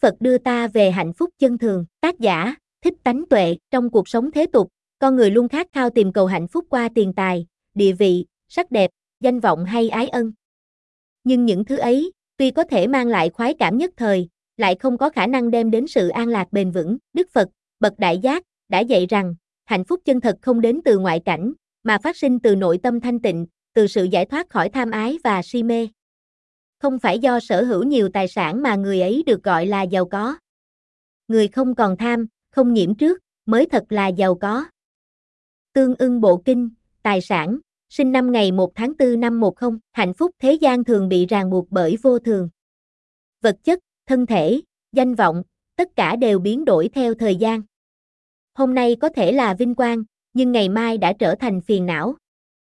Phật đưa ta về hạnh phúc chân thường. Tác giả, Thích Tánh Tuệ. Trong cuộc sống thế tục, con người luôn khát khao tìm cầu hạnh phúc qua tiền tài, địa vị, sắc đẹp, danh vọng hay ái ân. Nhưng những thứ ấy, tuy có thể mang lại khoái cảm nhất thời, lại không có khả năng đem đến sự an lạc bền vững. Đức Phật, bậc đại giác, đã dạy rằng, hạnh phúc chân thật không đến từ ngoại cảnh, mà phát sinh từ nội tâm thanh tịnh, từ sự giải thoát khỏi tham ái và si mê. Không phải do sở hữu nhiều tài sản mà người ấy được gọi là giàu có. Người không còn tham, không nhiễm trước, mới thật là giàu có. Tương ưng Bộ Kinh, Tài sản, sinh năm ngày 1 tháng 4 năm 10, hạnh phúc thế gian thường bị ràng buộc bởi vô thường. Vật chất, thân thể, danh vọng, tất cả đều biến đổi theo thời gian. Hôm nay có thể là vinh quang, nhưng ngày mai đã trở thành phiền não.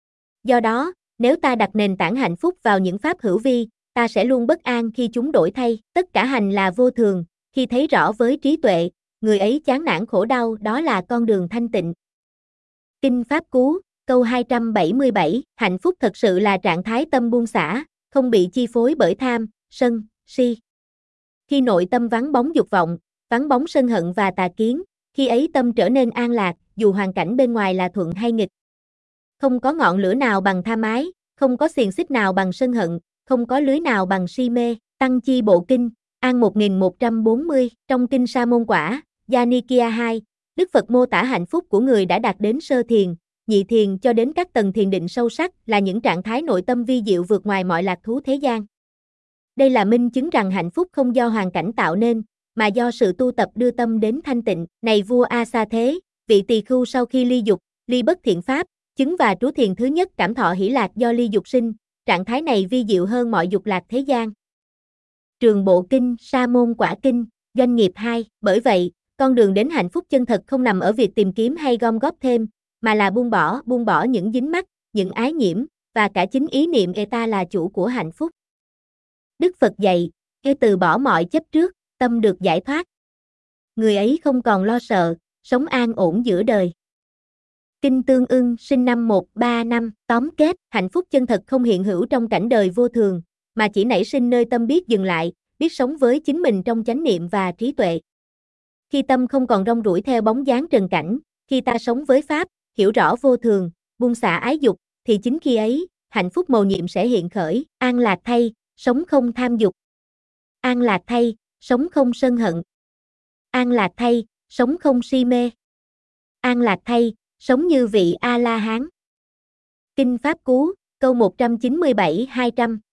Do đó, nếu ta đặt nền tảng hạnh phúc vào những pháp hữu vi, ta sẽ luôn bất an khi chúng đổi thay. Tất cả hành là vô thường, khi thấy rõ với trí tuệ, người ấy chán nản khổ đau, đó là con đường thanh tịnh. Kinh Pháp Cú, câu 277, hạnh phúc thật sự là trạng thái tâm buông xả, không bị chi phối bởi tham, sân, si. Khi nội tâm vắng bóng dục vọng, vắng bóng sân hận và tà kiến, khi ấy tâm trở nên an lạc, dù hoàn cảnh bên ngoài là thuận hay nghịch. Không có ngọn lửa nào bằng tham ái, không có xiềng xích nào bằng sân hận, không có lưới nào bằng si mê. Tăng Chi Bộ Kinh, An 1140, trong Kinh Sa Môn Quả, Gia-ni-kia 2, Đức Phật mô tả hạnh phúc của người đã đạt đến sơ thiền, nhị thiền cho đến các tầng thiền định sâu sắc là những trạng thái nội tâm vi diệu vượt ngoài mọi lạc thú thế gian. Đây là minh chứng rằng hạnh phúc không do hoàn cảnh tạo nên, mà do sự tu tập đưa tâm đến thanh tịnh. Này vua A Sa Thế, vị tỳ khưu sau khi ly dục, ly bất thiện pháp, chứng và trú thiền thứ nhất cảm thọ hỷ lạc do ly dục sinh, trạng thái này vi diệu hơn mọi dục lạc thế gian. Trường Bộ Kinh, Sa Môn Quả Kinh, Doanh nghiệp 2, bởi vậy, con đường đến hạnh phúc chân thật không nằm ở việc tìm kiếm hay gom góp thêm, mà là buông bỏ những dính mắc, những ái nhiễm, và cả chính ý niệm ta là chủ của hạnh phúc. Đức Phật dạy, từ bỏ mọi chấp trước, tâm được giải thoát. Người ấy không còn lo sợ, sống an ổn giữa đời. Kinh Tương Ưng, sinh năm 135, tóm kết, hạnh phúc chân thật không hiện hữu trong cảnh đời vô thường, mà chỉ nảy sinh nơi tâm biết dừng lại, biết sống với chính mình trong chánh niệm và trí tuệ. Khi tâm không còn rong ruổi theo bóng dáng trần cảnh, khi ta sống với Pháp, hiểu rõ vô thường, buông xả ái dục, thì chính khi ấy, hạnh phúc mầu nhiệm sẽ hiện khởi. An lạc thay, sống không tham dục. An lạc thay, sống không sân hận. An lạc thay, sống không si mê. An lạc thay, sống như vị A-la-hán. Kinh Pháp Cú, câu 197-200.